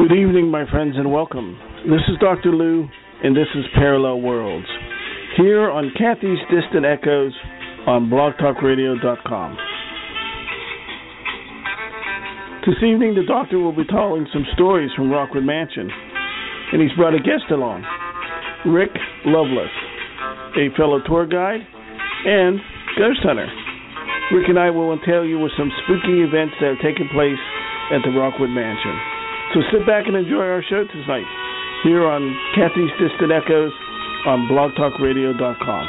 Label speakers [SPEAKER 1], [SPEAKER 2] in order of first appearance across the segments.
[SPEAKER 1] Good evening, my friends, and welcome. This is Dr. Lou, and this is Parallel Worlds, here on Kathy's Distant Echoes on blogtalkradio.com. This evening, the doctor will be telling some stories from Rockwood Mansion, and he's brought a guest along, Rick Lovelace, a fellow tour guide and ghost hunter. Rick and I will entail you with some spooky events that have taken place at the Rockwood Mansion. So sit back and enjoy our show tonight here on Kathy's Distant Echoes on blogtalkradio.com.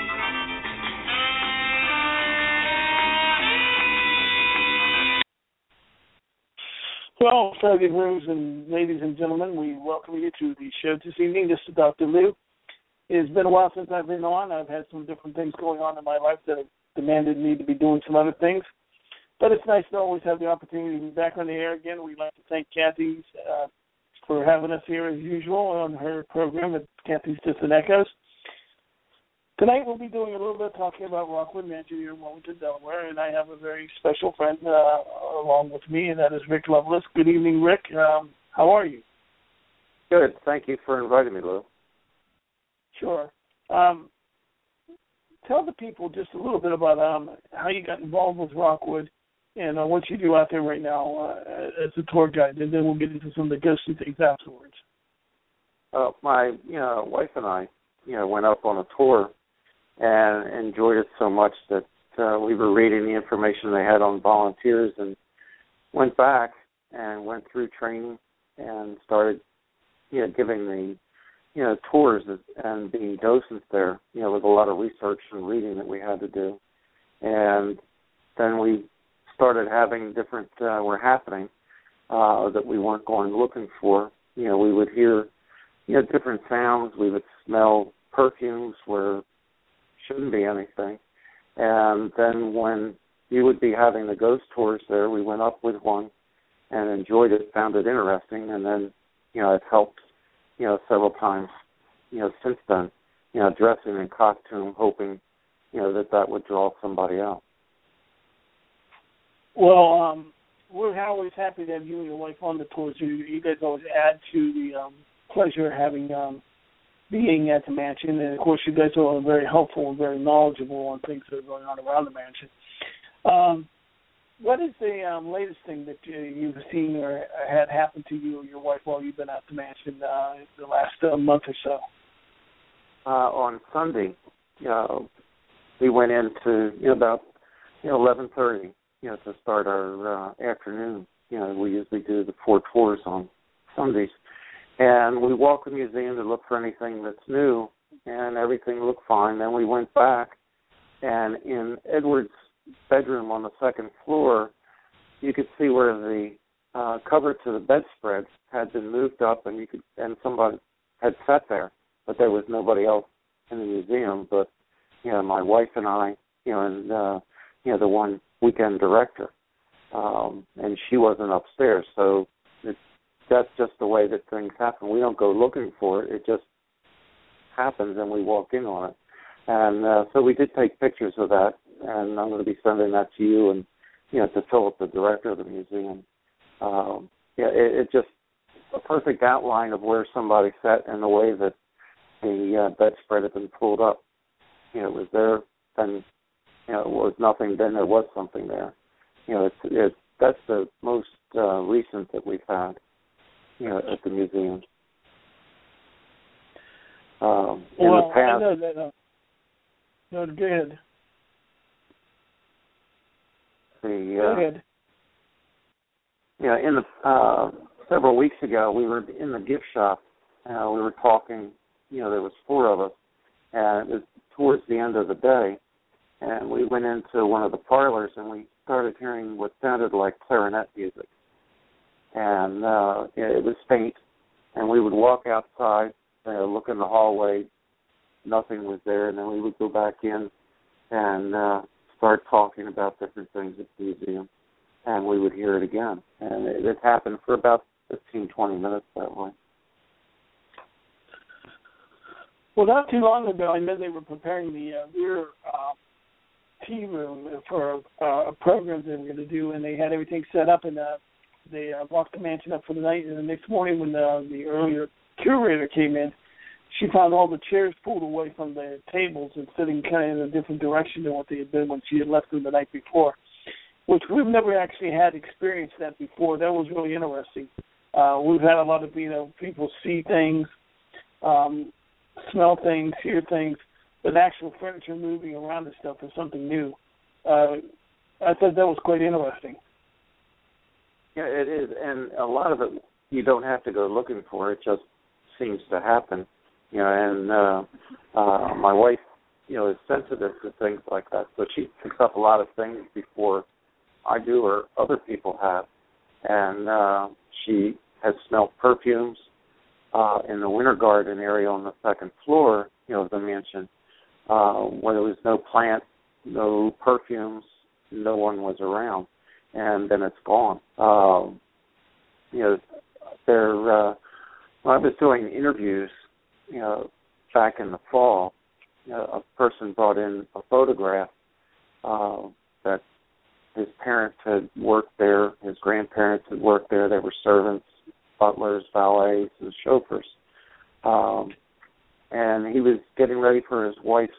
[SPEAKER 1] Well, fabulous rooms and ladies and gentlemen, we welcome you to the show this evening. This is Dr. Lou. It's been a while since I've been on. I've had some different things going on in my life that have demanded me to be doing some other things. But it's nice to always have the opportunity to be back on the air again. We'd like to thank Kathy for having us here as usual on her program at Kathy's Distant Echoes. Tonight we'll be doing a little bit of talking about Rockwood Mansion here in Wilmington, Delaware, and I have a very special friend along with me, and that is Rick Lovelace. Good evening, Rick. How are you?
[SPEAKER 2] Good. Thank you for inviting me, Lou.
[SPEAKER 1] Sure. Tell the people just a little bit about how you got involved with Rockwood and what you do out there right now as a tour guide, and then we'll get into some of the ghostly things afterwards.
[SPEAKER 2] My wife and I went up on a tour and enjoyed it so much that we were reading the information they had on volunteers and went back and went through training and started giving the tours and being docents there, with a lot of research and reading that we had to do. And then we started having different were happening that we weren't going looking for. We would hear different sounds. We would smell perfumes where shouldn't be anything. And then when you would be having the ghost tours there, we went up with one and enjoyed it, found it interesting, and then it helped several times since then, dressing in costume, hoping that would draw somebody out.
[SPEAKER 1] Well, we're always happy to have you and your wife on the tours. You guys always add to the pleasure of having being at the mansion. And, of course, you guys are very helpful and very knowledgeable on things that are going on around the mansion. What is the latest thing that you've seen or had happen to you or your wife while you've been at the mansion the last month or so?
[SPEAKER 2] On Sunday, we went into about 11:30. To start our afternoon. We usually do the 4 tours on Sundays. And we walked the museum to look for anything that's new, and everything looked fine. Then we went back, and in Edward's bedroom on the second floor, you could see where the cover to the bedspread had been moved up, and somebody had sat there, but there was nobody else in the museum but my wife and I, and the one weekend director, and she wasn't upstairs. So that's just the way that things happen. We don't go looking for it; it just happens, and we walk in on it. And so we did take pictures of that, and I'm going to be sending that to you and to Philip, the director of the museum. It just a perfect outline of where somebody sat and the way that the bedspread had been pulled up. It was there, then it was nothing, then there was something there. That's the most recent that we've had at the museum. In the past,
[SPEAKER 1] I know that. No, go ahead. Go ahead.
[SPEAKER 2] In the several weeks ago, we were in the gift shop. We were talking. There was 4 of us, and it was towards the end of the day. And we went into one of the parlors, and we started hearing what sounded like clarinet music. And it was faint. And we would walk outside, look in the hallway. Nothing was there. And then we would go back in and start talking about different things at the museum. And we would hear it again. And it happened for about 15, 20 minutes that way.
[SPEAKER 1] Well, not too long ago, I know they were preparing the rear tea room for a program they were going to do, and they had everything set up, and They locked the mansion up for the night, and the next morning when the earlier curator came in, she found all the chairs pulled away from the tables and sitting kind of in a different direction than what they had been when she had left them the night before, which we've never actually had experienced that before. That was really interesting. We've had a lot of, people see things, smell things, hear things, but actual furniture moving around and stuff is something new. I thought that was quite interesting.
[SPEAKER 2] Yeah, it is, and a lot of it you don't have to go looking for. It just seems to happen. And my wife, is sensitive to things like that, so she picks up a lot of things before I do or other people have. And she has smelled perfumes in the winter garden area on the second floor, of the mansion, where there was no plant, no perfumes, no one was around, and then it's gone. When I was doing interviews, back in the fall, a person brought in a photograph that his parents had worked there, his grandparents had worked there. They were servants, butlers, valets, and chauffeurs. And he was getting ready for his wife's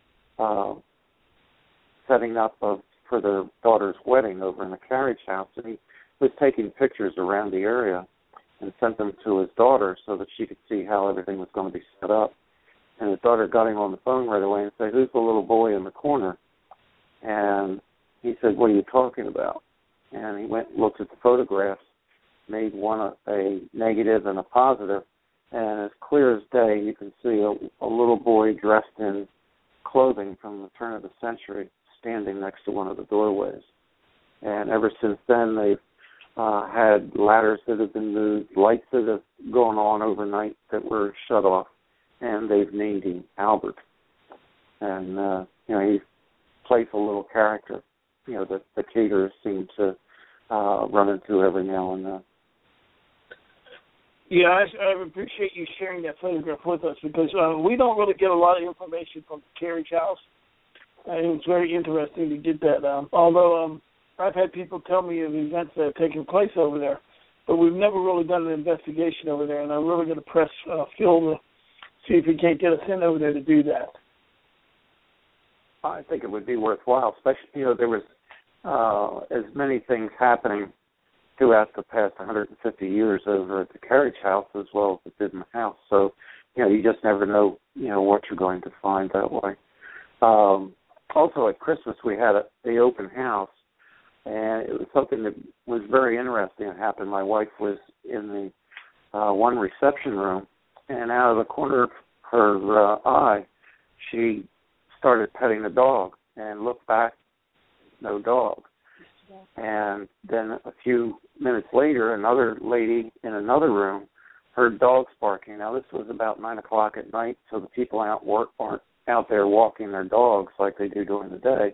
[SPEAKER 2] setting up for their daughter's wedding over in the carriage house. And he was taking pictures around the area and sent them to his daughter so that she could see how everything was going to be set up. And his daughter got him on the phone right away and said, "Who's the little boy in the corner?" And he said, "What are you talking about?" And he went and looked at the photographs, made one a negative and a positive, and as clear as day, you can see a little boy dressed in clothing from the turn of the century standing next to one of the doorways. And ever since then, they've had ladders that have been moved, lights that have gone on overnight that were shut off, and they've named him Albert. And, he's a playful little character, that the caterers seem to run into every now and then.
[SPEAKER 1] Yeah, I appreciate you sharing that photograph with us because we don't really get a lot of information from the carriage house. It was very interesting to get that. Although I've had people tell me of events that have taken place over there, but we've never really done an investigation over there, and I'm really going to press Phil to see if he can't get us in over there to do that.
[SPEAKER 2] I think it would be worthwhile, especially, there was as many things happening throughout the past 150 years over at the carriage house as well as it did in the house. So, you just never know, what you're going to find that way. Also at Christmas we had the open house, and it was something that was very interesting. It happened. My wife was in the one reception room, and out of the corner of her eye, she started petting the dog and looked back, no dog. And then a few minutes later, another lady in another room heard dogs barking. Now, this was about 9 o'clock at night, so the people aren't out there walking their dogs like they do during the day.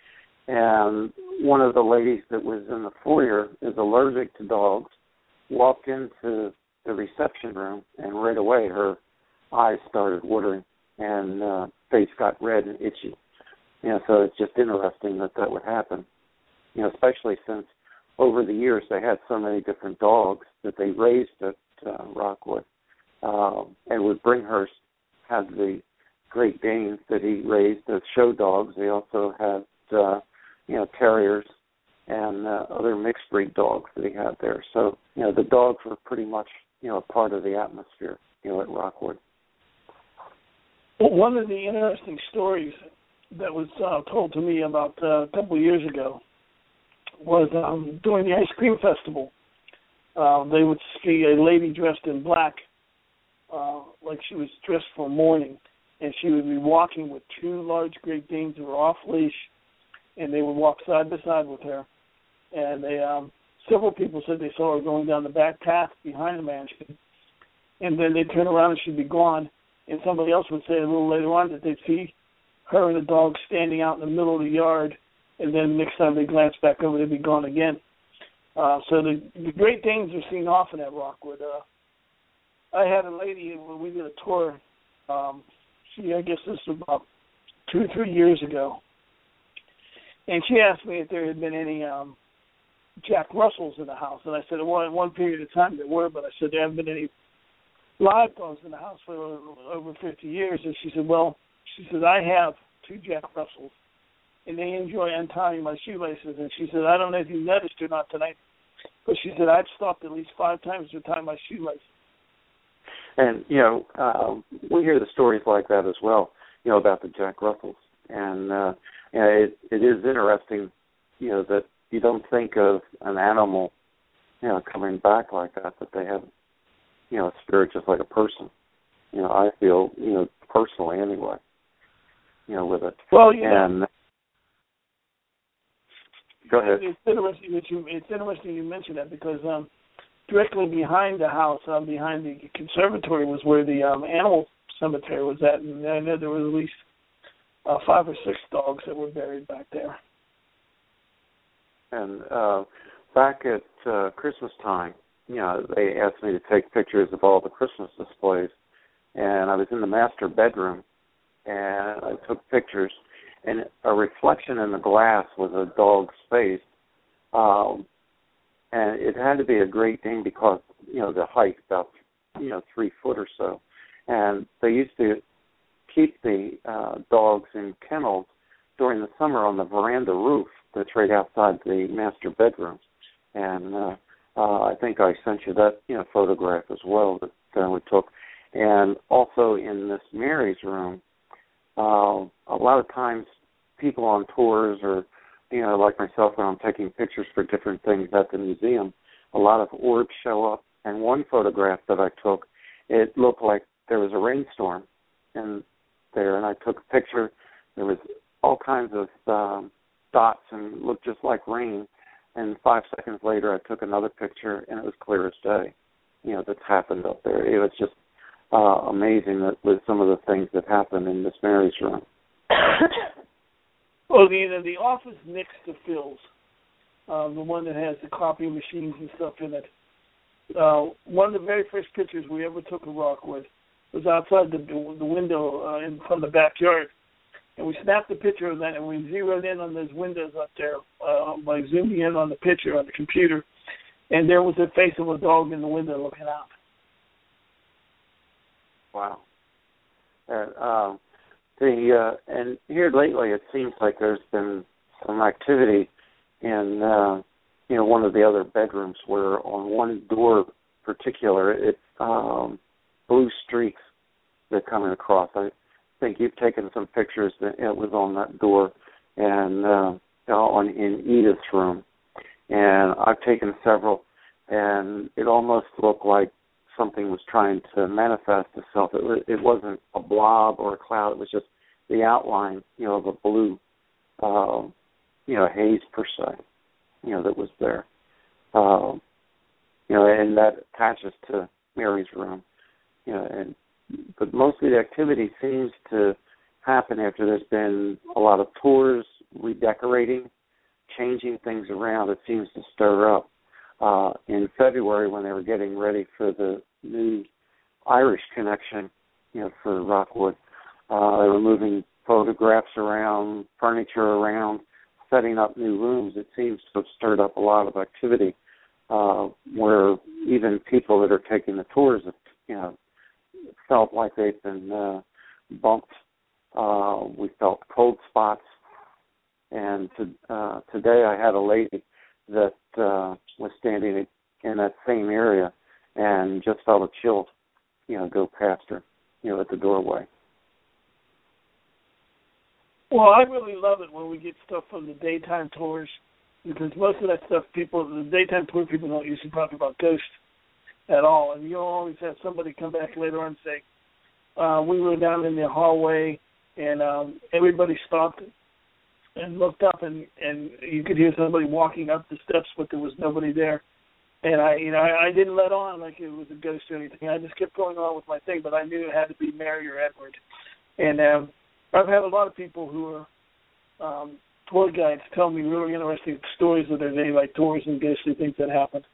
[SPEAKER 2] And one of the ladies that was in the foyer is allergic to dogs, walked into the reception room, and right away her eyes started watering and face got red and itchy. So it's just interesting that would happen. Especially since over the years they had so many different dogs that they raised at Rockwood. And with Bringhurst had the Great Danes that he raised as show dogs. They also had, terriers and other mixed breed dogs that he had there. So, the dogs were pretty much, a part of the atmosphere, at Rockwood.
[SPEAKER 1] Well, one of the interesting stories that was told to me about a couple of years ago was during the ice cream festival. They would see a lady dressed in black, like she was dressed for mourning, and she would be walking with two large Great Danes who were off leash, and they would walk side by side with her. And they, several people said they saw her going down the back path behind the mansion, and then they'd turn around and she'd be gone. And somebody else would say a little later on that they'd see her and the dog standing out in the middle of the yard, and then next time they glance back over, they'd be gone again. So the Great Danes are seen often at Rockwood. I had a lady when we did a tour. I guess this was about 2 or 3 years ago, and she asked me if there had been any Jack Russells in the house. And I said, well, at one period of time there were, but I said there haven't been any live dogs in the house for over 50 years. And she said, well, I have 2 Jack Russells, and they enjoy untying my shoelaces. And she said, I don't know if you noticed or not tonight, but she said, I've stopped at least 5 times to tie my shoelaces.
[SPEAKER 2] And, we hear the stories like that as well, about the Jack Russells. And it is interesting, that you don't think of an animal, coming back like that they have, a spirit just like a person. I feel, personally anyway, with it.
[SPEAKER 1] Well,
[SPEAKER 2] and go ahead.
[SPEAKER 1] It's interesting you mention that because directly behind the house, behind the conservatory, was where the animal cemetery was at, and I know there was at least 5 or 6 dogs that were buried back there.
[SPEAKER 2] And back at Christmas time, they asked me to take pictures of all the Christmas displays, and I was in the master bedroom, and I took pictures, and a reflection in the glass was a dog's face, and it had to be a Great Dane because, the height, about, 3 foot or so, and they used to keep the dogs in kennels during the summer on the veranda roof that's right outside the master bedroom. And I think I sent you that photograph as well that we took. And also in this Mary's room, a lot of times people on tours or, like myself when I'm taking pictures for different things at the museum, a lot of orbs show up. And one photograph that I took, it looked like there was a rainstorm in there, and I took a picture. There was all kinds of dots and looked just like rain. And 5 seconds later, I took another picture, and it was clear as day. That's happened up there. It was just amazing that with some of the things that happened in Miss Mary's room.
[SPEAKER 1] Well, the office next to Phil's, the one that has the copy machines and stuff in it. One of the very first pictures we ever took of Rockwood was outside the window from the backyard. And we snapped a picture of that, and we zeroed in on those windows up there by zooming in on the picture on the computer. And there was the face of a dog in the window looking out.
[SPEAKER 2] Wow. And here lately, it seems like there's been some activity in one of the other bedrooms where on one door particular, it's blue streaks that coming across. I think you've taken some pictures that it was on that door and in Edith's room, and I've taken several, and it almost looked like something was trying to manifest itself. It wasn't a blob or a cloud. It was just the outline, of a blue, haze per se, that was there. And that attaches to Mary's room, but mostly the activity seems to happen after there's been a lot of tours, redecorating, changing things around. It seems to stir up. In February, when they were getting ready for the new Irish connection, for Rockwood, they were moving photographs around, furniture around, setting up new rooms. It seems to have stirred up a lot of activity, where even people that are taking the tours have, felt like they've been bumped. We felt cold spots. And today I had a lady that was standing in that same area and just felt a chill, go past her, at the doorway.
[SPEAKER 1] Well, I really love it when we get stuff from the daytime tours, because most of that stuff, the daytime tour people don't usually talk about ghosts at all. And you'll always have somebody come back later on and say, we were down in the hallway and everybody stopped and looked up, and you could hear somebody walking up the steps, but there was nobody there. And I didn't let on like it was a ghost or anything. I just kept going on with my thing, but I knew it had to be Mary or Edward. And I've had a lot of people who are tour guides tell me really interesting stories of their daylight tours and ghostly things that happened.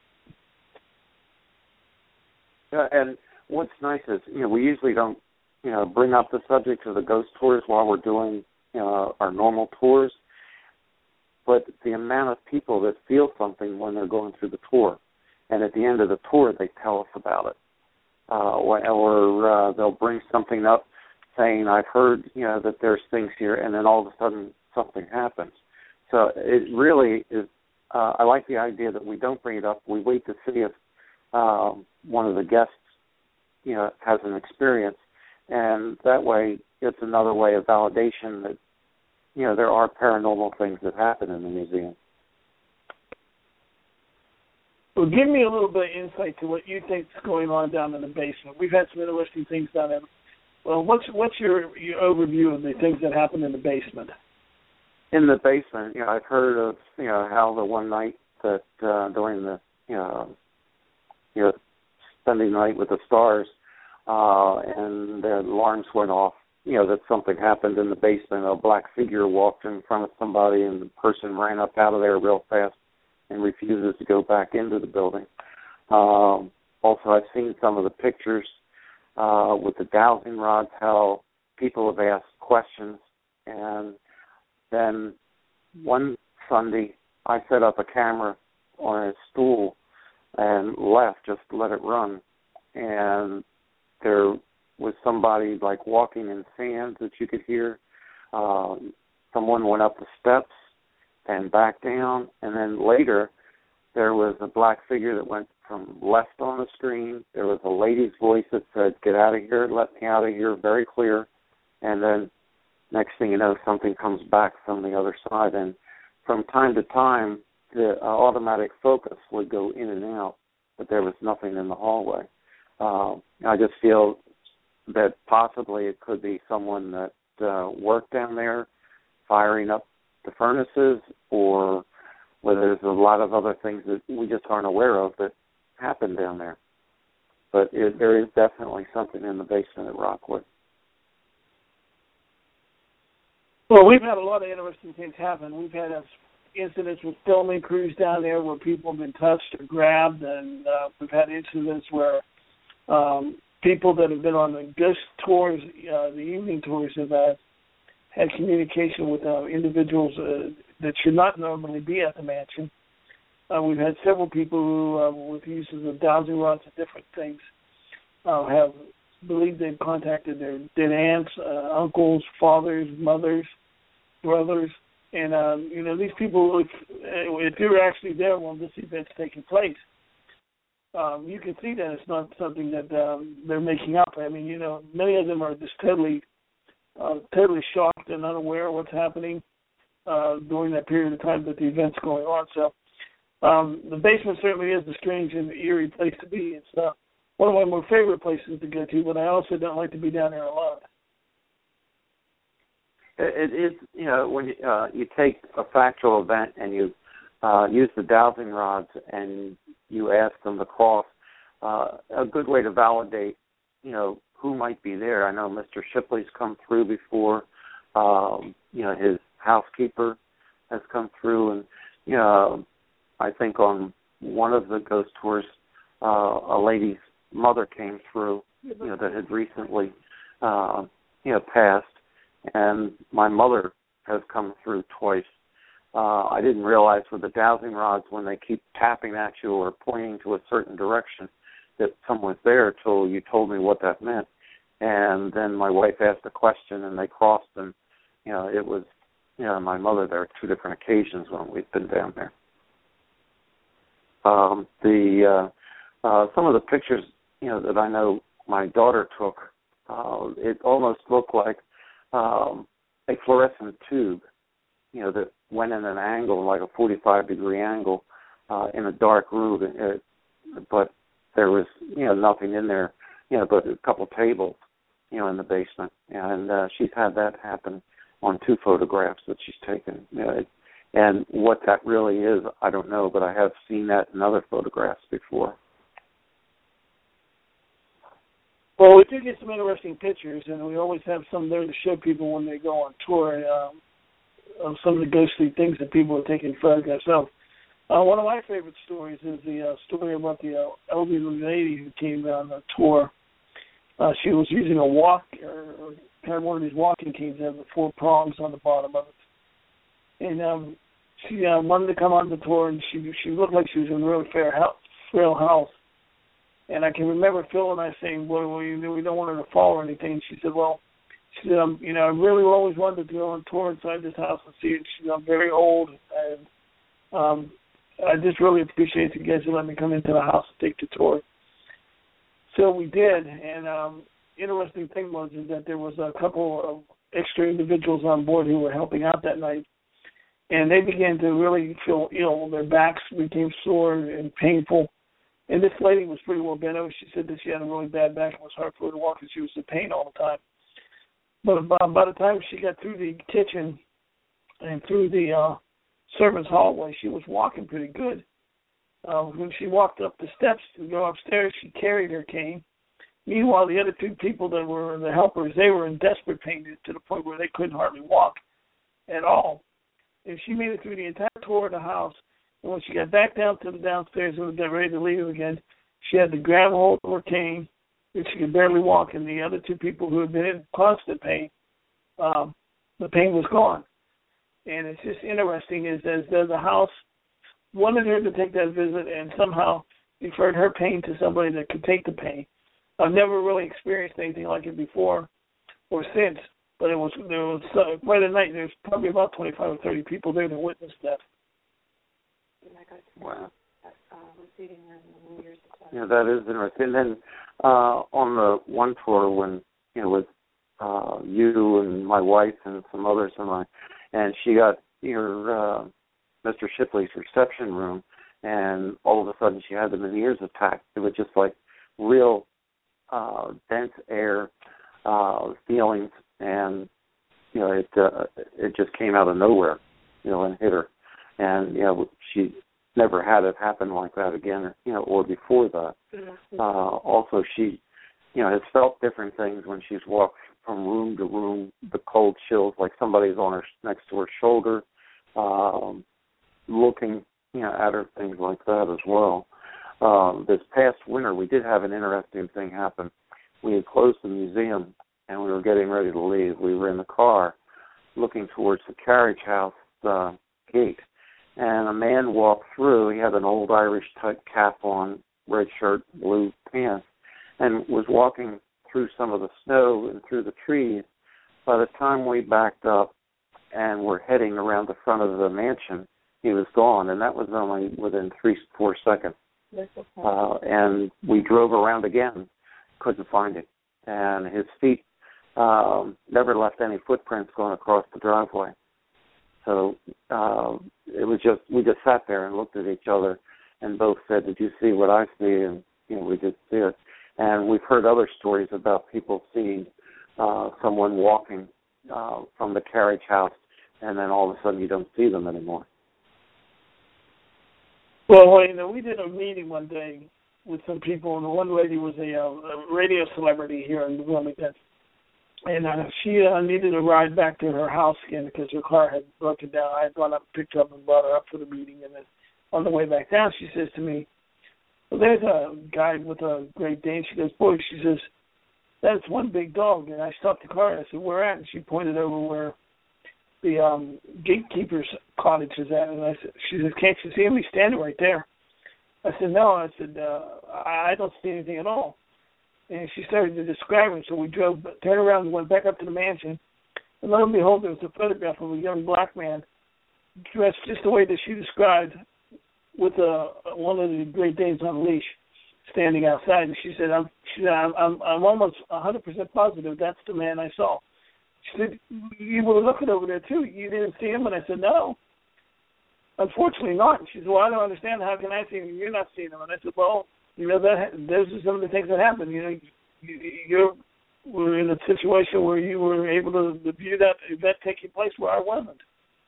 [SPEAKER 2] Yeah, and what's nice is, we usually don't, bring up the subject of the ghost tours while we're doing, our normal tours. but the amount of people that feel something when they're going through the tour. And at the end of the tour, they tell us about it. Or they'll bring something up saying, I've heard, that there's things here, and then all of a sudden something happens. So it really is, I like the idea that we don't bring it up. We wait to see if one of the guests, has an experience. And that way, it's another way of validation that, there are paranormal things that happen in the museum.
[SPEAKER 1] Well, give me a little bit of insight to what you think is going on down in the basement. We've had some interesting things down there. Well, what's your overview of the things that happen in the basement?
[SPEAKER 2] In the basement, I've heard of, how the one night that during the, spending the night with the stars, and the alarms went off, that something happened in the basement. A black figure walked in front of somebody, and the person ran up out of there real fast and refuses to go back into the building. Also, I've seen some of the pictures with the dowsing rods, how people have asked questions. And then one Sunday, I set up a camera on a stool and left, just let it run. And there was somebody like walking in sand that you could hear. Someone went up the steps and back down, and then later there was a black figure that went from left on the screen. There was a lady's voice that said, "Get out of here, let me out of here," very clear. And then next thing you know, something comes back from the other side. And from time to time, the automatic focus would go in and out, but there was nothing in the hallway. I just feel that possibly it could be someone that worked down there firing up the furnaces, or whether there's a lot of other things that we just aren't aware of that happen down there. But there is definitely something in the basement at Rockwood.
[SPEAKER 1] Well, we've had a lot of interesting things happen. We've had incidents with filming crews down there where people have been touched or grabbed, and we've had incidents where people that have been on the ghost tours, the evening tours, have had communication with individuals that should not normally be at the mansion. We've had several people who, with uses of dowsing rods and different things, have believed they've contacted their dead aunts, uncles, fathers, mothers, brothers, and these people, if you're actually there when this event's taking place, you can see that it's not something that they're making up. I mean, many of them are just totally shocked and unaware of what's happening during that period of time that the event's going on. So the basement certainly is a strange and eerie place to be. It's one of my more favorite places to go to, but I also don't like to be down there alone.
[SPEAKER 2] It is, when you take a factual event and you use the dowsing rods and you ask them to cross, a good way to validate, who might be there. I know Mr. Shipley's come through before. His housekeeper has come through, and I think on one of the ghost tours, a lady's mother came through, that had recently, passed, and my mother has come through twice. I didn't realize with the dowsing rods, when they keep tapping at you or pointing to a certain direction, that someone's there till you told me what that meant. And then my wife asked a question, and they crossed, and, it was, my mother there two different occasions when we've been down there. Some of the pictures, that I know my daughter took, it almost looked like a fluorescent tube, that went in an angle, like a 45-degree angle, in a dark room. But there was, nothing in there, but a couple tables, in the basement. And she's had that happen on two photographs that she's taken. And what that really is, I don't know, but I have seen that in other photographs before.
[SPEAKER 1] Well, we do get some interesting pictures, and we always have some there to show people when they go on tour of some of the ghostly things that people are taking photographs of. One of my favorite stories is the story about the elderly lady who came on the tour. She was using a or had one of these walking canes that have the 4 prongs on the bottom of it. And she wanted to come on the tour, and she looked like she was in really frail health. And I can remember Phil and I saying, "Well, we don't want her to fall or anything." And she said, "Well," she said, I really always wanted to go on tour inside this house and see it. She said, "I'm very old, and I just really appreciate you guys letting me come into the house and take the tour." So we did, and interesting thing was is that there was a couple of extra individuals on board who were helping out that night, and they began to really feel ill. Their backs became sore and painful. And this lady was pretty well bent over. She said that she had a really bad back and it was hard for her to walk because she was in pain all the time. But by the time she got through the kitchen and through the servants' hallway, she was walking pretty good. When she walked up the steps to go upstairs, she carried her cane. Meanwhile, the other two people that were the helpers, they were in desperate pain to the point where they couldn't hardly walk at all. And she made it through the entire tour of the house. And when she got back down to the downstairs and was ready to leave again, she had to grab hold of her cane, and she could barely walk. And the other two people who had been in constant pain, the pain was gone. And it's just interesting is that the house wanted her to take that visit and somehow referred her pain to somebody that could take the pain. I've never really experienced anything like it before or since, but there was quite a night. There's probably about 25 or 30 people there that witnessed that.
[SPEAKER 2] Wow. Yeah, that is interesting. And then on the one tour when, with you and my wife and some others and she got your Mr. Shipley's reception room, and all of a sudden she had the Meniere's attack. It was just like real dense air feelings, and it just came out of nowhere, and hit her. And she never had it happen like that again, or before that. Also, she, has felt different things when she's walked from room to room. The cold chills, like somebody's on her next to her shoulder, looking, at her, things like that as well. This past winter, we did have an interesting thing happen. We had closed the museum, and we were getting ready to leave. We were in the car, looking towards the carriage house gate. And a man walked through. He had an old Irish-type cap on, red shirt, blue pants, and was walking through some of the snow and through the trees. By the time we backed up and were heading around the front of the mansion, he was gone, and that was only within 3-4 seconds. And we drove around again, couldn't find him. And his feet never left any footprints going across the driveway. So it was we just sat there and looked at each other and both said, "Did you see what I see?" And, we did see it. And we've heard other stories about people seeing someone walking from the carriage house, and then all of a sudden you don't see them anymore.
[SPEAKER 1] Well, we did a meeting one day with some people, and the one lady was a radio celebrity here in Wilmington. And she needed a ride back to her house again because her car had broken down. I had gone up, picked her up, and brought her up for the meeting. And then on the way back down, she says to me, "Well, there's a guy with a Great Dane." She goes, "Boy," she says, "that's one big dog." And I stopped the car, and I said, "Where at?" And she pointed over where the gatekeeper's cottage is at. And she said, "Can't you see him? He's standing right there." I said, "No." I said, I don't see anything at all. And she started to describe him, so we turned around and went back up to the mansion. And lo and behold, there was a photograph of a young black man dressed just the way that she described, with one of the Great Danes on a leash, standing outside. And she said, I'm almost 100% positive that's the man I saw. She said, "You were looking over there too. You didn't see him?" And I said, "No, unfortunately not." And she said, "Well, I don't understand. How can I see him and you're not seeing him?" And I said, "Well, those are some of the things that happen. You were in a situation where you were able to view that event taking place where I wasn't."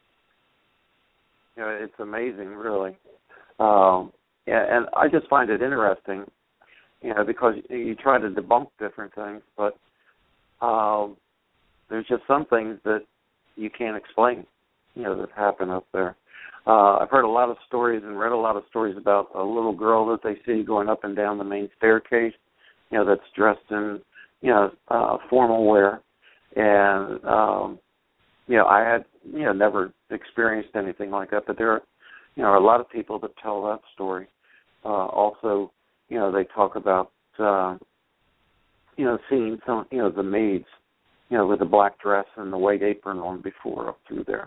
[SPEAKER 2] It's amazing, really. And I just find it interesting, because you try to debunk different things, but there's just some things that you can't explain, that happen up there. I've heard a lot of stories and read a lot of stories about a little girl that they see going up and down the main staircase, that's dressed in, formal wear. And, I had, never experienced anything like that. But there are, a lot of people that tell that story. Also, they talk about, seeing some, the maids, with the black dress and the white apron on before up through there.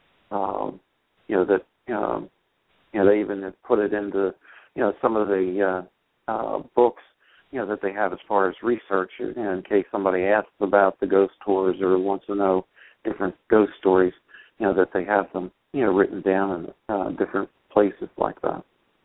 [SPEAKER 2] They even have put it into, some of the books, that they have as far as research, in case somebody asks about the ghost tours or wants to know different ghost stories, that they have them, written down in different places like that.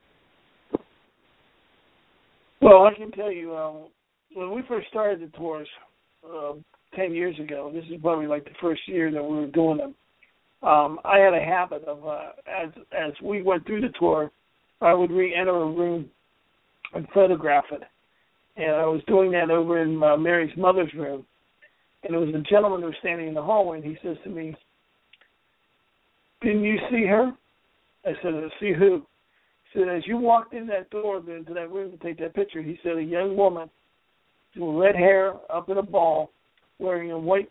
[SPEAKER 1] Well, I can tell you, when we first started the tours 10 years ago, this is probably like the first year that we were doing them, I had a habit of, as we went through the tour, I would re-enter a room and photograph it. And I was doing that over in Mary's mother's room. And there was a gentleman who was standing in the hallway, and he says to me, "Didn't you see her?" I said, "See who?" He said, "As you walked in that door into that room to take that picture," he said, "a young woman with red hair up in a ball, wearing a white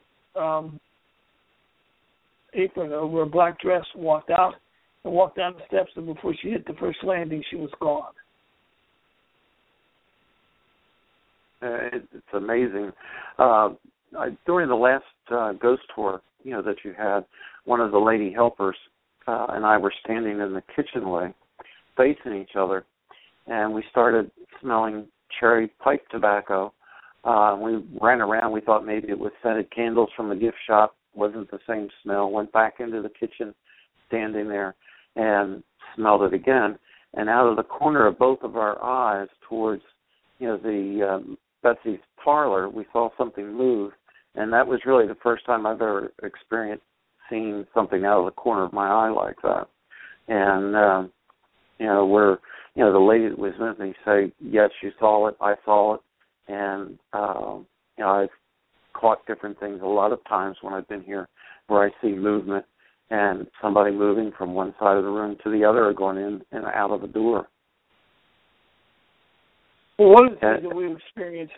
[SPEAKER 1] apron over a black dress, walked out and walked down the steps, and before she hit the first landing, she was gone."
[SPEAKER 2] It's amazing. During the last ghost tour, that you had, one of the lady helpers and I were standing in the kitchenway facing each other, and we started smelling cherry pipe tobacco. We ran around. We thought maybe it was scented candles from the gift shop. Wasn't the same smell. Went back into the kitchen, standing there, and smelled it again. And out of the corner of both of our eyes towards, the Betsy's parlor, we saw something move, and that was really the first time I've ever experienced seeing something out of the corner of my eye like that. And the lady that was with me say, "Yes, you saw it. I saw it," and I've caught different things a lot of times when I've been here, where I see movement and somebody moving from one side of the room to the other, or going in and out of the door.
[SPEAKER 1] Well, one of the things that we've experienced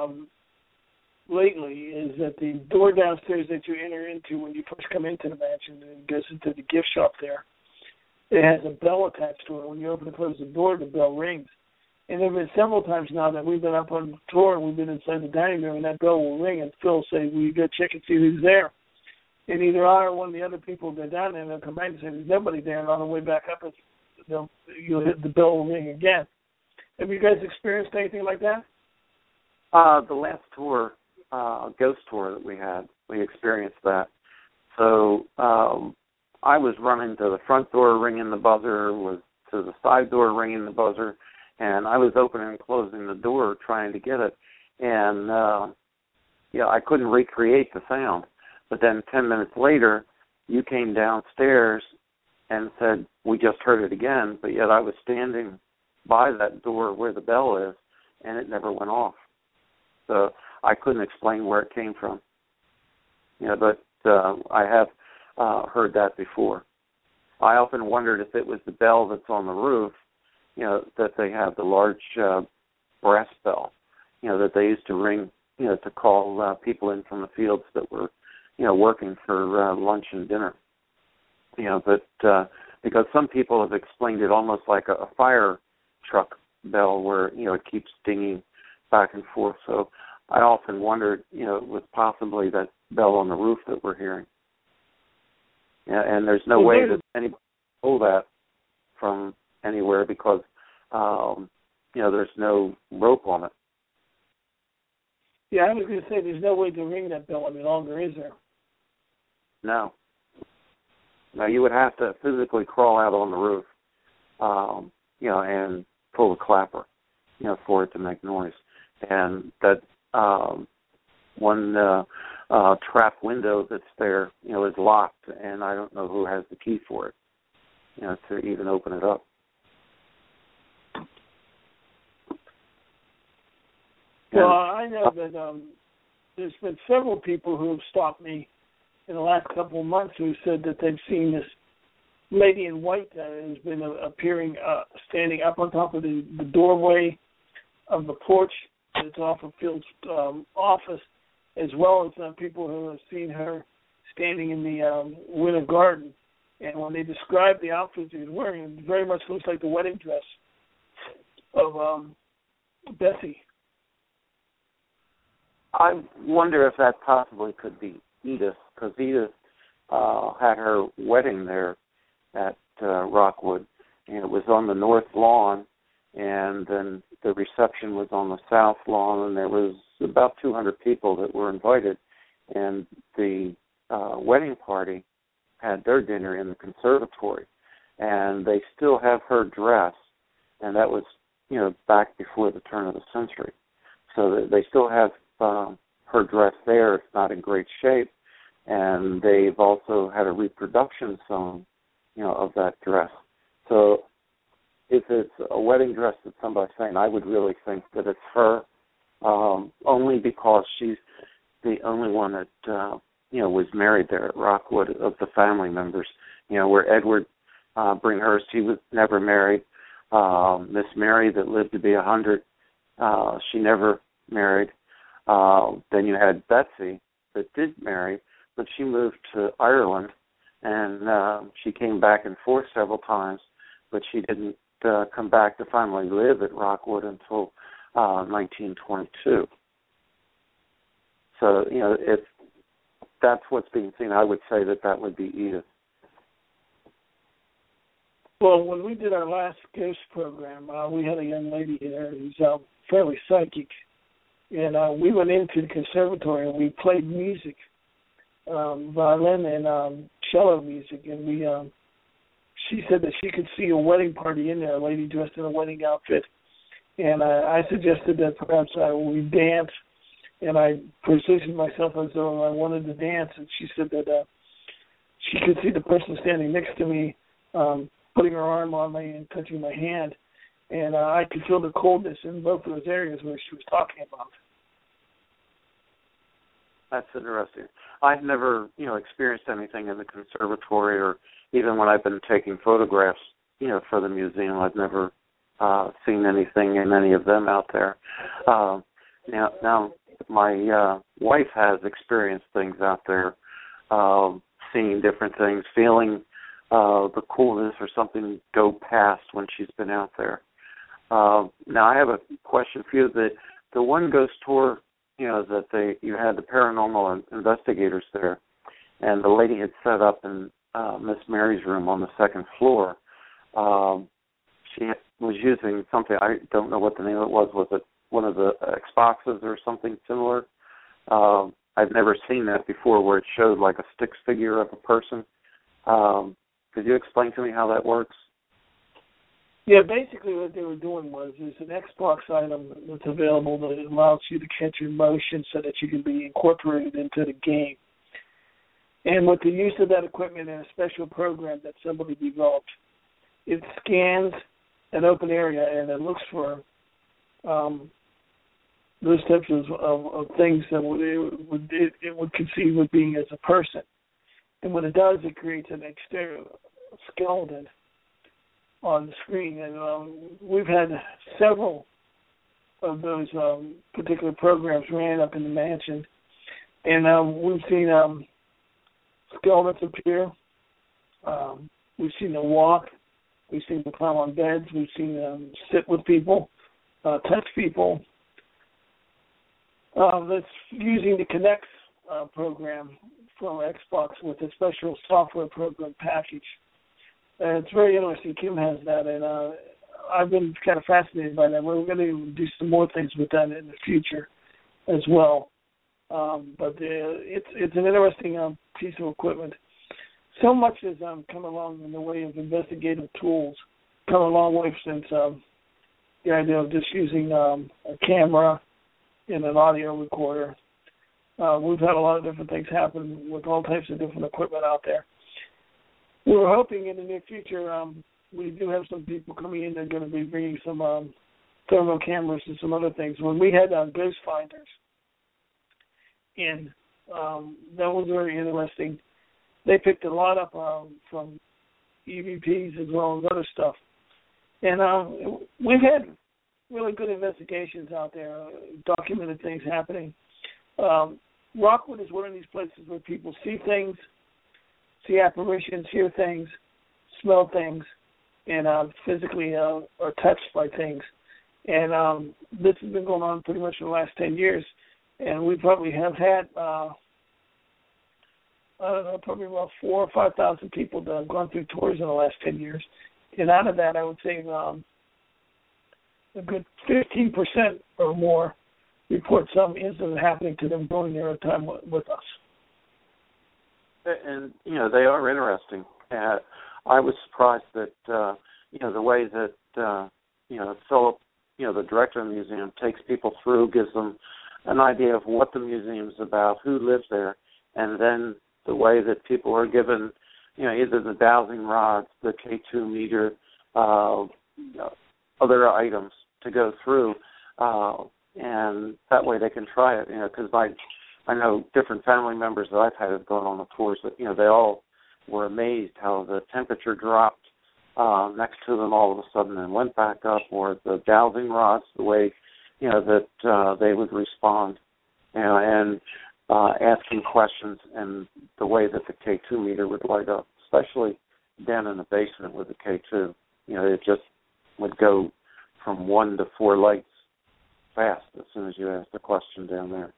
[SPEAKER 1] lately is that the door downstairs that you enter into when you first come into the mansion and goes into the gift shop there, it has a bell attached to it. When you open and close the door, the bell rings. And there have been several times now that we've been up on the tour and we've been inside the dining room, and that bell will ring, and Phil will say, "Will you go check and see who's there?" And either I or one of the other people will go down there and they'll come back and say, "There's nobody there," and on the way back up, you'll hit the bell will ring again. Have you guys experienced anything like that?
[SPEAKER 2] The last tour, ghost tour that we had, we experienced that. So I was running to the front door, ringing the buzzer, was to the side door, ringing the buzzer, and I was opening and closing the door trying to get it. And, I couldn't recreate the sound. But then 10 minutes later, you came downstairs and said, "We just heard it again," but yet I was standing by that door where the bell is, and it never went off. So I couldn't explain where it came from. But I have heard that before. I often wondered if it was the bell that's on the roof, that they have, the large brass bell, that they used to ring, to call people in from the fields that were, working for lunch and dinner. But because some people have explained it almost like a fire truck bell where, it keeps dinging back and forth. So I often wondered, it was possibly that bell on the roof that we're hearing. And there's no way that anybody can pull that from anywhere because, there's no rope on it.
[SPEAKER 1] Yeah, I was going to say there's no way to ring that bell any longer, is there?
[SPEAKER 2] No. No, you would have to physically crawl out on the roof, and pull the clapper, for it to make noise. And that one trap window that's there, is locked, and I don't know who has the key for it, to even open it up.
[SPEAKER 1] Well, I know that there's been several people who have stopped me in the last couple of months who said that they've seen this lady in white that has been appearing, standing up on top of the doorway of the porch that's off of Phil's office, as well as people who have seen her standing in the winter garden. And when they described the outfit he was wearing, it very much looks like the wedding dress of Bessie.
[SPEAKER 2] I wonder if that possibly could be Edith, because Edith had her wedding there at Rockwood, and it was on the north lawn, and then the reception was on the south lawn, and there was about 200 people that were invited, and the wedding party had their dinner in the conservatory, and they still have her dress, and that was, back before the turn of the century. So they still have her dress there. It's not in great shape, and they've also had a reproduction sewn, of that dress. So if it's a wedding dress that somebody's saying, I would really think that it's her, only because she's the only one that, was married there at Rockwood of the family members. Where Edward Bringhurst, he was never married. Miss Mary that lived to be 100, she never married. Then you had Betsy that did marry, but she moved to Ireland, and she came back and forth several times, but she didn't come back to finally live at Rockwood until 1922. So, if that's what's being seen, I would say that would be Edith.
[SPEAKER 1] Well, when we did our last ghost program, we had a young lady there who's fairly psychic, and we went into the conservatory and we played music, violin and cello music, and she said that she could see a wedding party in there, a lady dressed in a wedding outfit, and I suggested that perhaps we dance, and I positioned myself as though I wanted to dance, and she said that she could see the person standing next to me putting her arm on me and touching my hand, and I could feel the coldness in both of those areas where she was talking about.
[SPEAKER 2] That's interesting. I've never, experienced anything in the conservatory, or even when I've been taking photographs, for the museum, I've never seen anything in any of them out there. Now my wife has experienced things out there, seeing different things, feeling the coolness or something go past when she's been out there. Now I have a question for you. The one ghost tour, that you had the paranormal investigators there, and the lady had set up in Miss Mary's room on the second floor. She was using something, I don't know what the name of it was. Was it one of the Xboxes or something similar? I've never seen that before, where it showed like a stick figure of a person. Could you explain to me how that works?
[SPEAKER 1] Yeah, basically what they were doing was there's an Xbox item that's available that allows you to catch your motion so that you can be incorporated into the game. And with the use of that equipment in a special program that somebody developed, it scans an open area and it looks for those types of things that it would conceive of being as a person. And when it does, it creates an exterior skeleton on the screen. And we've had several of those particular programs ran up in the mansion. And we've seen skeletons appear. We've seen them walk. We've seen them climb on beds. We've seen them sit with people, touch people. That's using the Kinect program from Xbox with a special software program package. It's very interesting. Kim has that, and I've been kind of fascinated by that. We're going to do some more things with that in the future as well. But it's an interesting piece of equipment. So much has come along in the way of investigative tools, come a long way since the idea of just using a camera and an audio recorder. We've had a lot of different things happen with all types of different equipment out there. We're hoping in the near future we do have some people coming in that are going to be bringing some thermal cameras and some other things. When we had ghost finders in, that was very interesting. They picked a lot up from EVPs as well as other stuff. And we've had really good investigations out there, documented things happening. Rockwood is one of these places where people see things, see apparitions, hear things, smell things, and physically are touched by things. And this has been going on pretty much for the last 10 years. And we probably have had, I don't know, probably about 4,000 or 5,000 people that have gone through tours in the last 10 years. And out of that, I would say a good 15% or more report some incident happening to them during their time with us.
[SPEAKER 2] And, they are interesting. I was surprised that, the way that, Philip, the director of the museum, takes people through, gives them an idea of what the museum's about, who lives there, and then the way that people are given, either the dowsing rods, the K2 meter, other items to go through, and that way they can try it, because I know different family members that I've had gone on the tours that, they all were amazed how the temperature dropped next to them all of a sudden and went back up, or the dowsing rods, the way, that they would respond, and asking questions, and the way that the K2 meter would light up, especially down in the basement with the K2. It just would go from 1 to 4 lights fast as soon as you ask the question down there.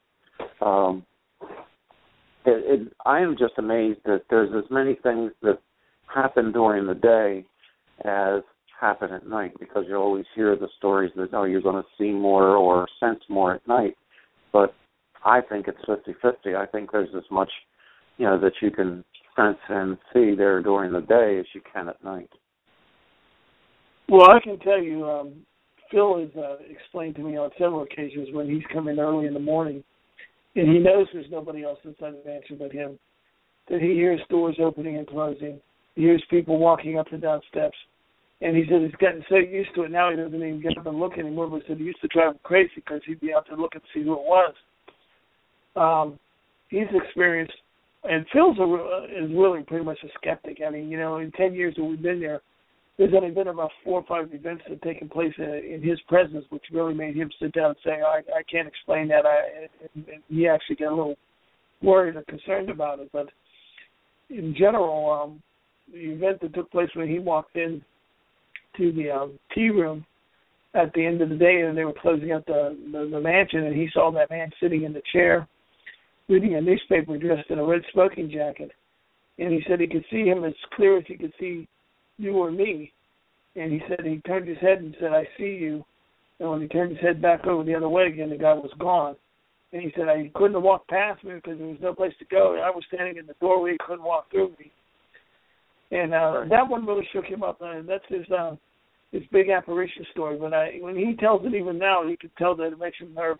[SPEAKER 2] I am just amazed that there's as many things that happen during the day as happen at night, because you always hear the stories that, you're going to see more or sense more at night. But I think it's 50-50. I think there's as much, that you can sense and see there during the day as you can at night.
[SPEAKER 1] Well, I can tell you, Phil has explained to me on several occasions when he's come in early in the morning, and he knows there's nobody else inside the mansion but him, that he hears doors opening and closing. He hears people walking up and down steps. And he said he's gotten so used to it now he doesn't even get up and look anymore, but he said he used to drive him crazy because he'd be out there looking to see who it was. He's experienced, and Phil's is really pretty much a skeptic. I mean, in 10 years that we've been there, there's only been about 4 or 5 events that have taken place in his presence, which really made him sit down and say, I can't explain that. And he actually got a little worried or concerned about it. But in general, the event that took place when he walked in to the tea room at the end of the day, and they were closing out the mansion, and he saw that man sitting in the chair reading a newspaper dressed in a red smoking jacket. And he said he could see him as clear as he could see you or me. And he said he turned his head and said, I see you. And when he turned his head back over the other way again, the guy was gone. And he said, I couldn't have walked past me because there was no place to go. I was standing in the doorway, he couldn't walk through me. And that one really shook him up. That's his big apparition story. But when he tells it even now, you can tell that it makes him nervous.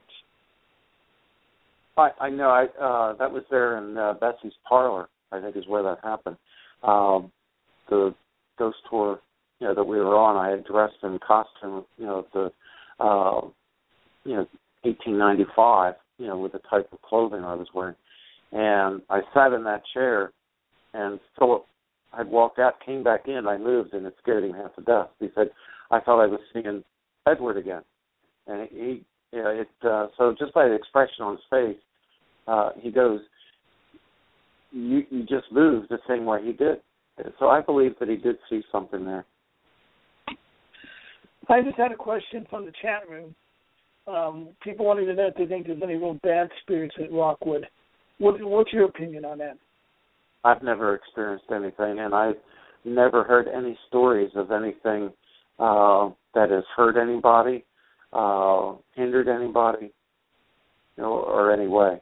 [SPEAKER 2] I know. That was there in Betsy's parlor, I think, is where that happened. The ghost tour, that we were on, I had dressed in costume, the 1895, with the type of clothing I was wearing, and I sat in that chair, and Philip had walked out, came back in, I moved, and it scared him half to death. He said, I thought I was seeing Edward again. And so just by the expression on his face, he goes, you just moved the same way he did. So I believe that he did see something there.
[SPEAKER 1] I just had a question from the chat room. People wanting to know if they think there's any real bad spirits at Rockwood. What's your opinion on that?
[SPEAKER 2] I've never experienced anything, and I've never heard any stories of anything that has hurt anybody, hindered anybody, or any way.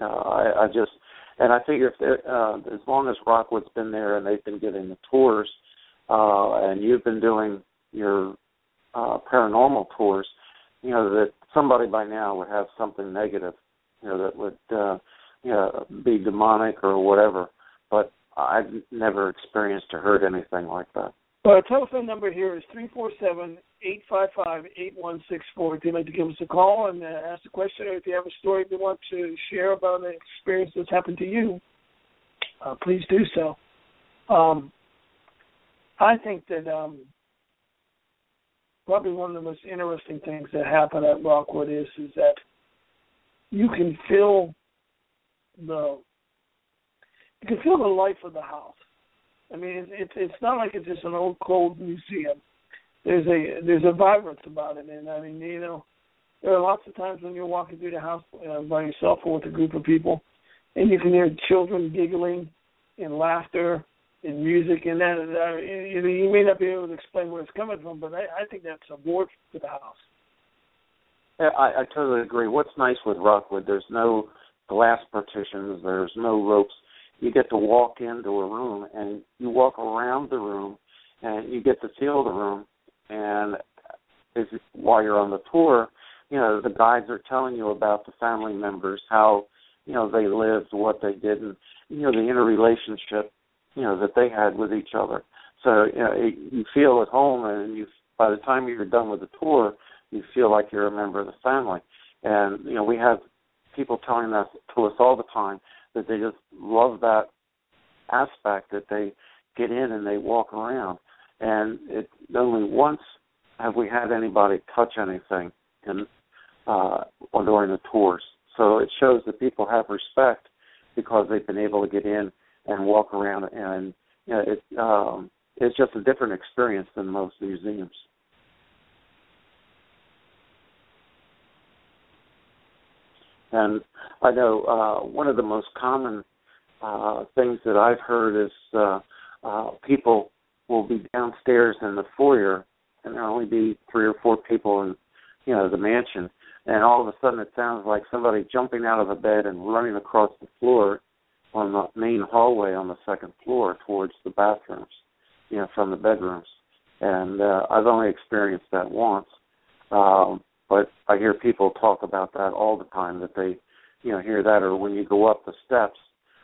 [SPEAKER 2] I figure if as long as Rockwood's been there and they've been giving the tours, and you've been doing your paranormal tours, that somebody by now would have something negative, that would be demonic or whatever. But I've never experienced or heard anything like that.
[SPEAKER 1] Well, our telephone number here is 347-855-8164. If you'd like to give us a call and ask a question, or if you have a story you want to share about an experience that's happened to you, please do so. I think that probably one of the most interesting things that happen at Rockwood is that you can feel you can feel the life of the house. I mean, it's not like it's just an old cold museum. There's a vibrance about it, and I mean, you know, there are lots of times when you're walking through the house by yourself or with a group of people, and you can hear children giggling and laughter and music, and that you may not be able to explain where it's coming from, but I think that's a ward for the house.
[SPEAKER 2] Yeah, I totally agree. What's nice with Rockwood, there's no glass partitions, there's no ropes. You get to walk into a room, and you walk around the room, and you get to feel the room. And while you're on the tour, you know, the guides are telling you about the family members, how, you know, they lived, what they did, and, you know, the interrelationship, you know, that they had with each other. So, you know, you feel at home, and by the time you're done with the tour, you feel like you're a member of the family. And, you know, we have people telling us to us all the time that they just love that aspect, that they get in and they walk around. And only once have we had anybody touch anything during the tours. So it shows that people have respect because they've been able to get in and walk around, and you know, it's just a different experience than most museums. And I know one of the most common things that I've heard is people will be downstairs in the foyer, and there'll only be 3 or 4 people in, you know, the mansion, and all of a sudden it sounds like somebody jumping out of a bed and running across the floor on the main hallway on the 2nd floor towards the bathrooms, you know, from the bedrooms. And I've only experienced that once. But I hear people talk about that all the time, that they, you know, hear that, or when you go up the steps,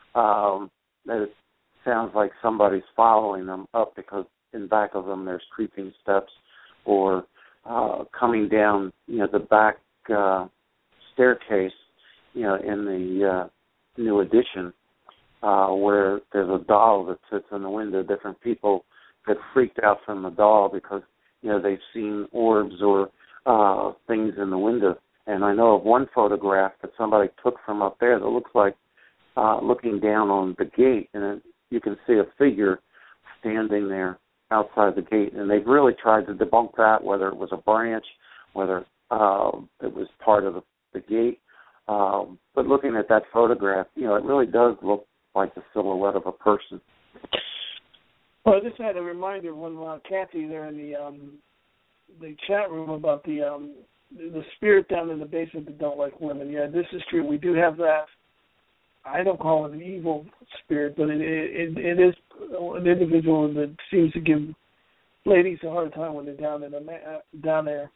[SPEAKER 2] that it sounds like somebody's following them up because in back of them there's creeping steps, or coming down, you know, the back staircase, you know, in the new addition, where there's a doll that sits in the window. Different people get freaked out from the doll because, you know, they've seen orbs or things in the window. And I know of one photograph that somebody took from up there that looks like looking down on the gate, and you can see a figure standing there outside the gate. And they've really tried to debunk that, whether it was a branch, whether it was part of the gate. But looking at that photograph, you know, it really does look like the silhouette of a person.
[SPEAKER 1] Well, I just had a reminder when Kathy there in the chat room about the spirit down in the basement that don't like women. Yeah, this is true. We do have that. I don't call it an evil spirit, but it is an individual that seems to give ladies a hard time when they're down there.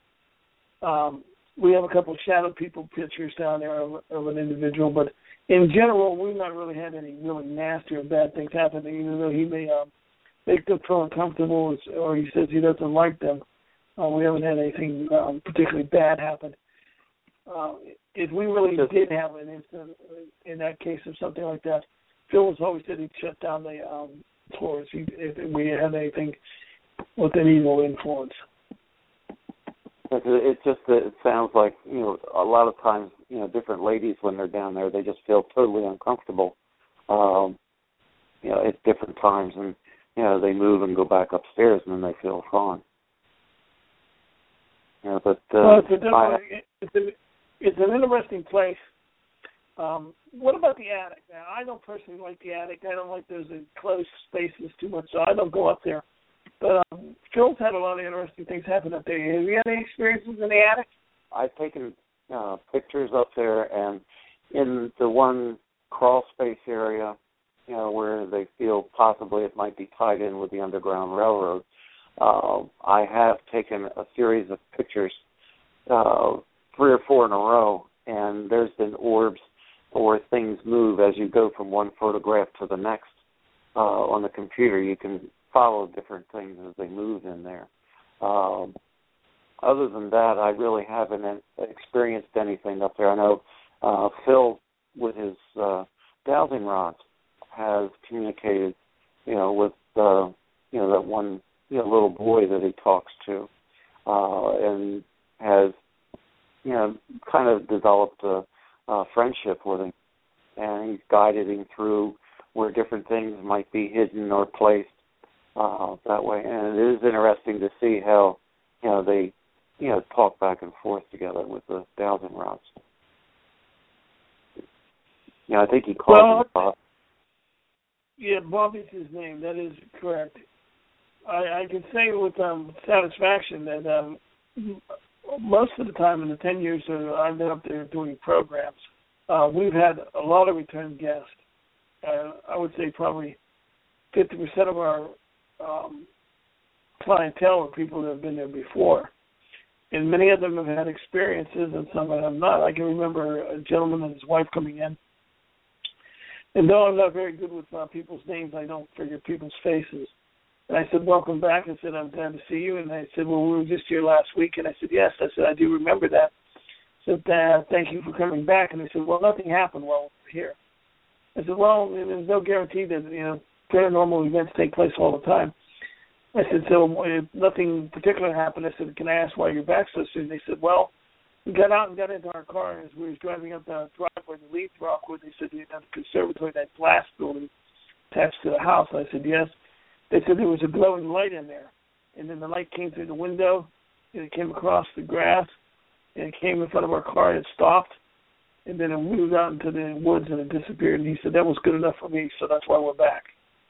[SPEAKER 1] We have a couple of shadow people pictures down there of an individual, but in general, we've not really had any really nasty or bad things happen, even though he may make them feel uncomfortable, or he says he doesn't like them. We haven't had anything particularly bad happen. If we really did have an incident in that case of something like that, Phil has always said he'd shut down the floors if we had anything with an evil influence.
[SPEAKER 2] It sounds like, you know, a lot of times, you know, different ladies when they're down there, they just feel totally uncomfortable, you know, at different times, and, you know, they move and go back upstairs and then they feel fine. Yeah, but
[SPEAKER 1] it's an interesting place. What about the attic? Now, I don't personally like the attic. I don't like those enclosed spaces too much, so I don't go up there. But Phil's had a lot of interesting things happen up there. Have you had any experiences in the attic?
[SPEAKER 2] I've taken pictures up there, and in the one crawl space area, you know, where they feel possibly it might be tied in with the Underground Railroad, I have taken a series of pictures, 3 or 4 in a row, and there's been orbs or things move as you go from one photograph to the next. On the computer, you can follow different things as they move in there. Other than that, I really haven't experienced anything up there. I know Phil, with his dowsing rods, has communicated, you know, with you know, that one, you know, little boy that he talks to, and has, you know, kind of developed a friendship with him. and he's guided him through where different things might be hidden or placed that way. And it is interesting to see how, they, talk back and forth together with the dowsing rods. I think he called him Bob.
[SPEAKER 1] Yeah, Bobby's his name. That is correct. I can say with satisfaction that most of the time in the 10 years that I've been up there doing programs, we've had a lot of return guests. I would say probably 50% of our clientele are people that have been there before. And many of them have had experiences and some have not. I can remember a gentleman and his wife coming in. And though I'm not very good with people's names, I don't figure people's faces. And I said, welcome back. I said, I'm glad to see you. And I said, well, we were just here last week. And I said, yes. I said, I do remember that. I said, thank you for coming back. And they said, well, nothing happened while we were here. I said, well, there's no guarantee that, paranormal events take place all the time. I said, so if nothing particular happened, I said, can I ask why you're back so soon? They said, well, we got out and got into our car, and as we were driving up the driveway to Leith Rockwood, they said, the conservatory, that glass building attached to the house. I said, yes. They said there was a glowing light in there. And then the light came through the window, and it came across the grass, and it came in front of our car, and it stopped. And then it moved out into the woods, and it disappeared. And he said, that was good enough for me, so that's why we're back.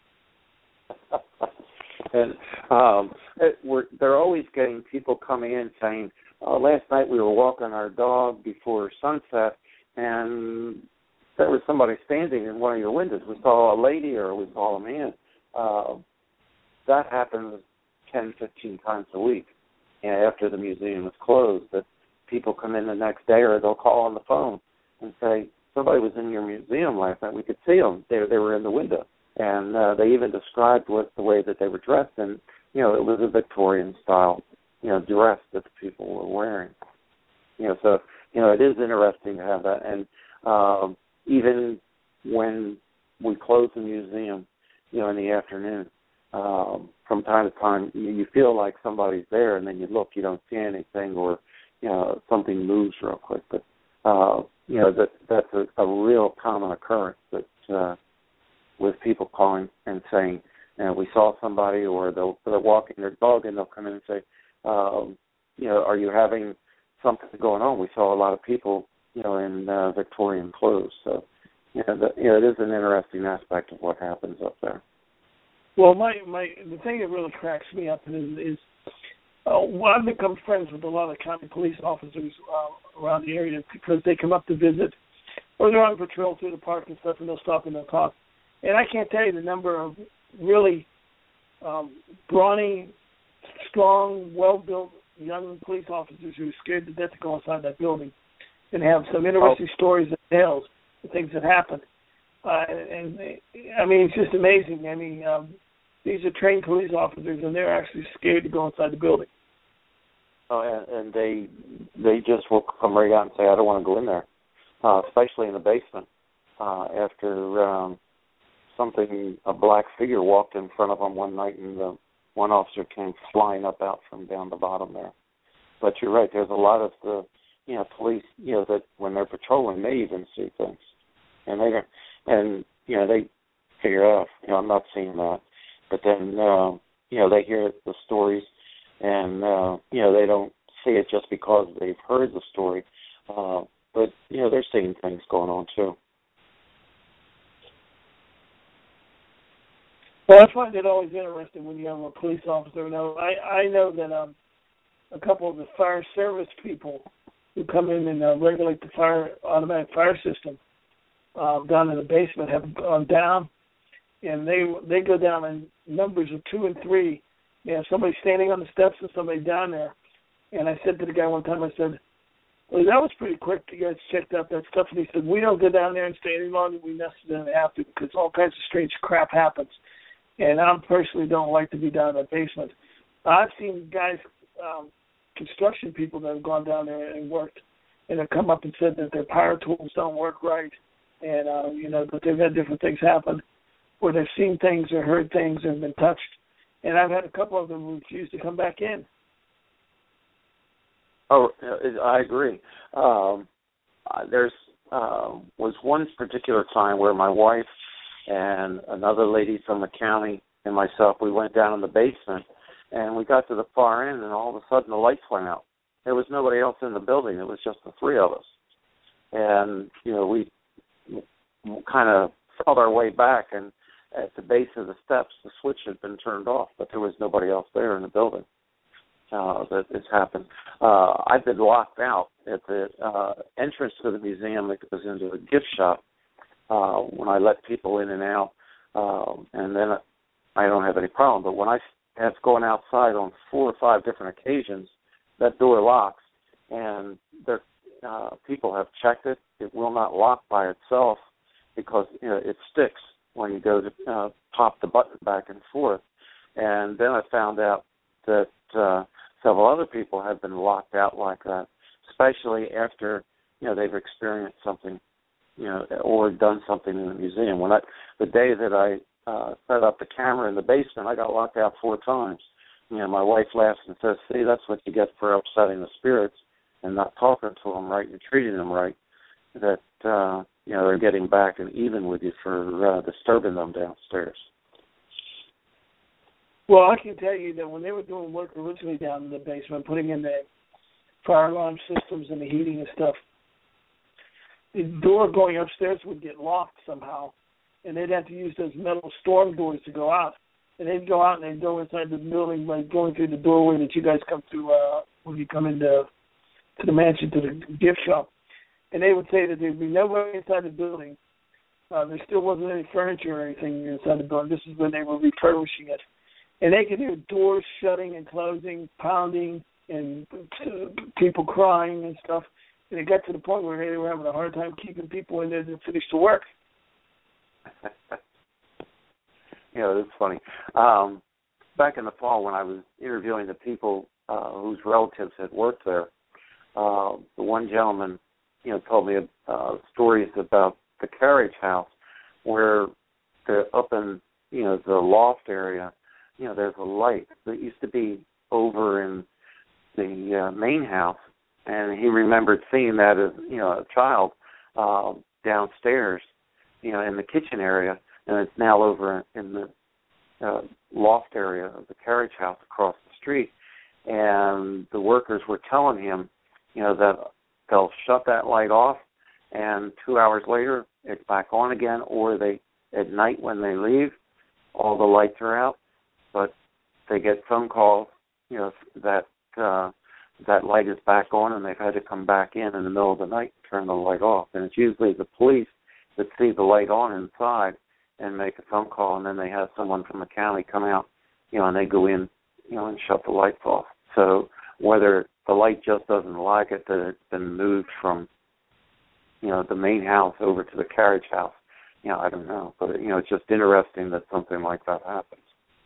[SPEAKER 2] And they're always getting people coming in saying, last night we were walking our dog before sunset, and there was somebody standing in one of your windows. We saw a lady or we saw a man. That happens 10, 15 times a week after the museum is closed, that people come in the next day or they'll call on the phone and say, somebody was in your museum last night. We could see them. They were in the window. And they even described the way that they were dressed. And, it was a Victorian style, dress that the people were wearing. So, it is interesting to have that. And even when we close the museum, in the afternoon, from time to time, you feel like somebody's there, and then you look, you don't see anything, or, something moves real quick. But, that's a real common occurrence that with people calling and saying, we saw somebody, or they're walking their dog and they'll come in and say, are you having something going on? We saw a lot of people, in Victorian clothes. So, it is an interesting aspect of what happens up there.
[SPEAKER 1] Well, the thing that really cracks me up is I've become friends with a lot of county police officers around the area because they come up to visit, or they're on patrol through the park and stuff, and they'll stop and they'll talk. And I can't tell you the number of really brawny, strong, well-built young police officers who are scared to death to go inside that building and have some interesting stories and tales of things that happened. It's just amazing. These are trained police officers, and they're actually scared to go inside the building.
[SPEAKER 2] Oh, and they just will come right out and say, I don't want to go in there, especially in the basement after a black figure walked in front of them one night, and one officer came flying up out from down the bottom there. But you're right, there's a lot of the, police, that when they're patrolling, they even see things. And they figure out, I'm not seeing that. But then, they hear the stories, and, they don't see it just because they've heard the story. But, they're seeing things going on, too.
[SPEAKER 1] Well, I find it always interesting when you have a police officer. Now, I know that a couple of the fire service people who come in and regulate the automatic fire system down in the basement have gone down, and they go down in numbers of 2 and 3. You have somebody standing on the steps and somebody down there. And I said to the guy one time, I said, well, that was pretty quick. You guys checked out that stuff. And he said, we don't go down there and stay any longer. We necessarily have to because all kinds of strange crap happens. And I personally don't like to be down in the basement. I've seen guys, construction people that have gone down there and worked and have come up and said that their power tools don't work right. And, that they've had different things happen where they've seen things or heard things and been touched. And I've had a couple of them who refuse to come back in.
[SPEAKER 2] Oh, I agree. There's was one particular time where my wife and another lady from the county and myself, we went down in the basement, and we got to the far end, and all of a sudden the lights went out. There was nobody else in the building. It was just the three of us. And, we kind of felt our way back, and at the base of the steps, the switch had been turned off, but there was nobody else there in the building. That it's happened. I've been locked out at the entrance to the museum that goes into the gift shop when I let people in and out, and then I don't have any problem. But when I have gone outside on 4 or 5 different occasions, that door locks, and people have checked it. It will not lock by itself because it sticks when you go to pop the button back and forth. And then I found out that several other people have been locked out like that, especially after they've experienced something, or done something in the museum. The day that I set up the camera in the basement, I got locked out 4 times. My wife laughs and says, "See, that's what you get for upsetting the spirits and not talking to them right and treating them right. That they're getting back and even with you for disturbing them downstairs."
[SPEAKER 1] Well, I can tell you that when they were doing work originally down in the basement, putting in the fire alarm systems and the heating and stuff, the door going upstairs would get locked somehow, and they'd have to use those metal storm doors to go out. And they'd go out and they'd go inside the building, like going through the doorway that you guys come through when you come into the mansion, to the gift shop. And they would say that there'd be nobody inside the building. There still wasn't any furniture or anything inside the building. This is when they were refurbishing it. And they could hear doors shutting and closing, pounding, and people crying and stuff. And it got to the point where they were having a hard time keeping people in there to finish the work.
[SPEAKER 2] It's funny. Back in the fall when I was interviewing the people whose relatives had worked there, the one gentleman, told me stories about the carriage house where they're up in, the loft area. There's a light that used to be over in the main house, and he remembered seeing that as, a child downstairs, in the kitchen area, and it's now over in the loft area of the carriage house across the street. And the workers were telling him, that they'll shut that light off, and 2 hours later it's back on again, or at night when they leave, all the lights are out. But they get phone calls, that that light is back on, and they've had to come back in the middle of the night and turn the light off. And it's usually the police that see the light on inside and make a phone call, and then they have someone from the county come out, and they go in, and shut the lights off. So whether the light just doesn't like it, that it's been moved from, the main house over to the carriage house, I don't know. But, it's just interesting that something like that happens.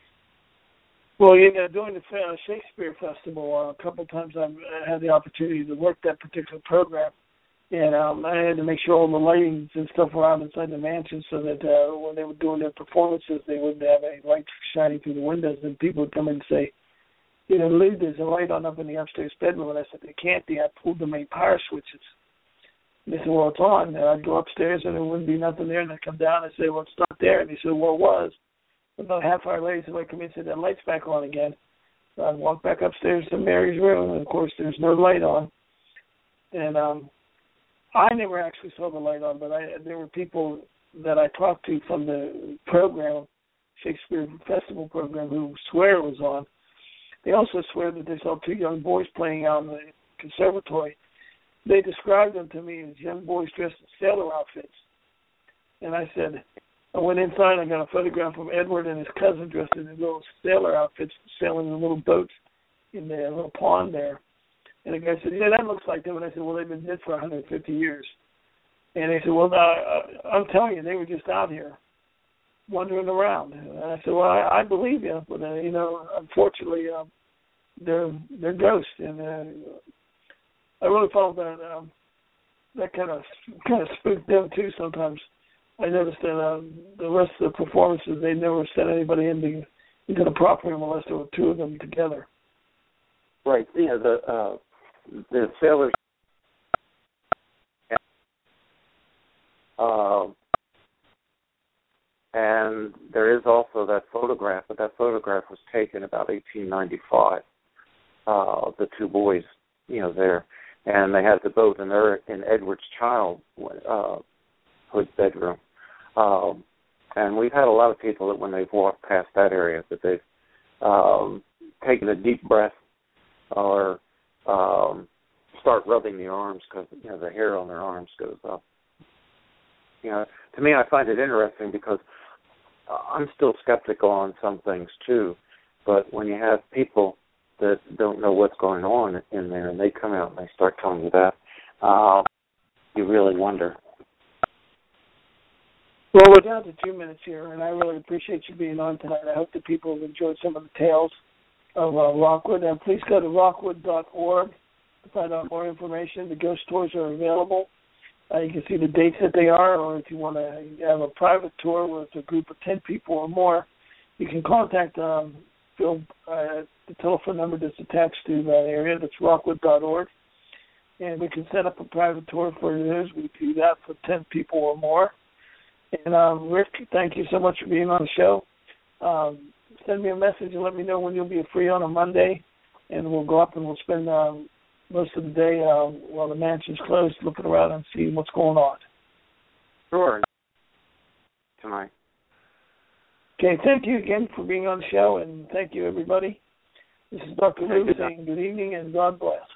[SPEAKER 1] Well, during the Shakespeare Festival, a couple of times I had the opportunity to work that particular program, and I had to make sure all the lighting and stuff were out inside the mansion so that when they were doing their performances, they wouldn't have any light shining through the windows, and people would come in and say, Lou, there's a light on up in the upstairs bedroom, and I said, they can't be. I pulled the main power switches. And they said, well, it's on. And I'd go upstairs, and there wouldn't be nothing there, and I'd come down and say, well, it's not there. And they said, well, it was. About a half hour later, somebody come in and said, that light's back on again. So I'd walk back upstairs to Mary's room, and, of course, there's no light on. And I never actually saw the light on, but there were people that I talked to from the program, Shakespeare Festival program, who swear it was on. They also swear that they saw 2 young boys playing out in the conservatory. They described them to me as young boys dressed in sailor outfits. And I said, I went inside, I got a photograph of Edward and his cousin dressed in their little sailor outfits, sailing in little boats in the little pond there. And the guy said, yeah, that looks like them. And I said, well, they've been dead for 150 years. And they said, well, no, I'm telling you, they were just out here wandering around. And I said, well, I believe you, but, unfortunately, they're ghosts. And I really felt that kind of spooked them, too, sometimes. I noticed that the rest of the performances, they never sent anybody into the prop room unless there were 2 of them together.
[SPEAKER 2] Right. The sailors And there is also that photograph, but that photograph was taken about 1895. The two boys, there, and they had the boat, and they're in Edward's childhood bedroom. And we've had a lot of people that when they've walked past that area, that they've taken a deep breath or start rubbing the arms because the hair on their arms goes up. To me, I find it interesting because I'm still skeptical on some things too. But when you have people that don't know what's going on in there and they come out and they start telling you that, you really wonder.
[SPEAKER 1] Well, we're down to 2 minutes here, and I really appreciate you being on tonight. I hope that people have enjoyed some of the tales of Rockwood. And please go to rockwood.org to find out more information. The ghost tours are available. You can see the dates that they are, or if you want to have a private tour with a group of 10 people or more, you can contact Phil at the telephone number that's attached to that area. That's rockwood.org. And we can set up a private tour for you. We do that for 10 people or more. And Rick, thank you so much for being on the show. Send me a message and let me know when you'll be free on a Monday, and we'll go up and we'll spend most of the day while the mansion's closed looking around and seeing what's going on.
[SPEAKER 2] Sure. Tonight.
[SPEAKER 1] Okay, thank you again for being on the show, and thank you, everybody. This is Dr. Lou saying good evening and God bless.